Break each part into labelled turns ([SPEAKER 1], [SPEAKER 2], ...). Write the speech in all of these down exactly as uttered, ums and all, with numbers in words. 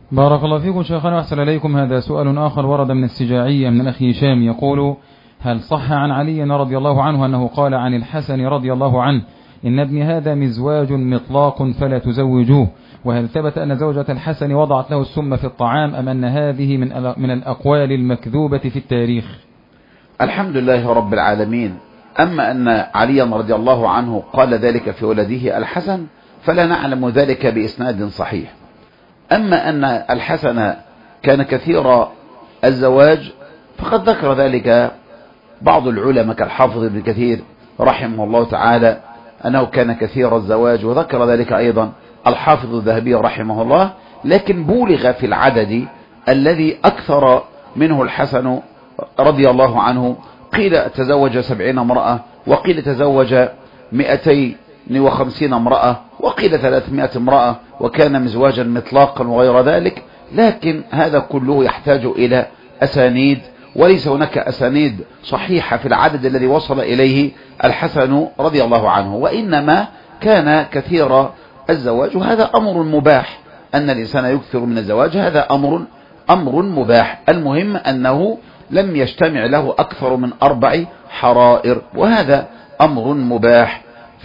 [SPEAKER 1] بارك الله فيكم شيخنا وأحسن إليكم. هذا سؤال آخر ورد من السجاعية من الأخ هشام يقول: هل صح عن علي رضي الله عنه أنه قال عن الحسن رضي الله عنه: إن ابني هذا مزواج مطلاق فلا تزوجوه؟ وهل ثبت أن زوجة الحسن وضعت له السم في الطعام، أم أن هذه من من الأقوال المكذوبة في التاريخ؟
[SPEAKER 2] الحمد لله رب العالمين. أما أن علي رضي الله عنه قال ذلك في ولده الحسن فلا نعلم ذلك بإسناد صحيح. أما أن الحسن كان كثير الزواج فقد ذكر ذلك بعض العلماء كالحافظ ابن كثير رحمه الله تعالى أنه كان كثير الزواج، وذكر ذلك أيضا الحافظ الذهبي رحمه الله، لكن بولغ في العدد الذي أكثر منه الحسن رضي الله عنه. قيل تزوج سبعين امرأة، وقيل تزوج مئتين وخمسين امرأة، وقيل ثلاثمائة امرأة، وكان مزواجا مطلاقا وغير ذلك. لكن هذا كله يحتاج إلى أسانيد، وليس هناك أسانيد صحيحة في العدد الذي وصل إليه الحسن رضي الله عنه، وإنما كان كثير الزواج، وهذا أمر مباح. أن الإنسان يكثر من الزواج هذا أمر أمر مباح. المهم أنه لم يجتمع له أكثر من أربع حرائر، وهذا أمر مباح.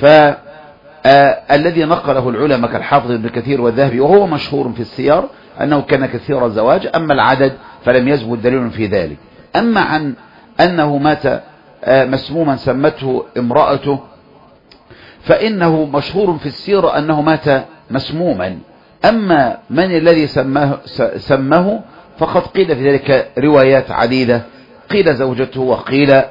[SPEAKER 2] فالذي نقله العلماء كالحافظ ابن كثير والذهبي، وهو مشهور في السير، أنه كان كثير الزواج. أما العدد فلم يثبت دليل في ذلك. أما عن أنه مات مسموما سمته امرأته، فإنه مشهور في السيرة أنه مات مسموما. أما من الذي سماه, سماه فقد قيل في ذلك روايات عديدة، قيل زوجته، وقيل آآ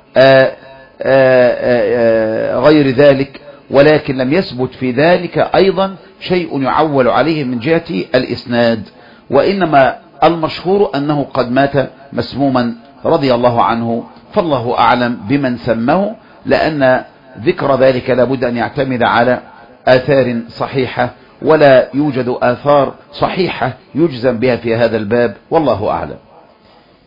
[SPEAKER 2] آآ غير ذلك، ولكن لم يثبت في ذلك أيضا شيء يعول عليه من جهة الإسناد، وإنما المشهور أنه قد مات مسموما رضي الله عنه. فالله أعلم بمن سماه، لأن ذكر ذلك لابد أن يعتمد على آثار صحيحة، ولا يوجد آثار صحيحة يجزم بها في هذا الباب، والله أعلم.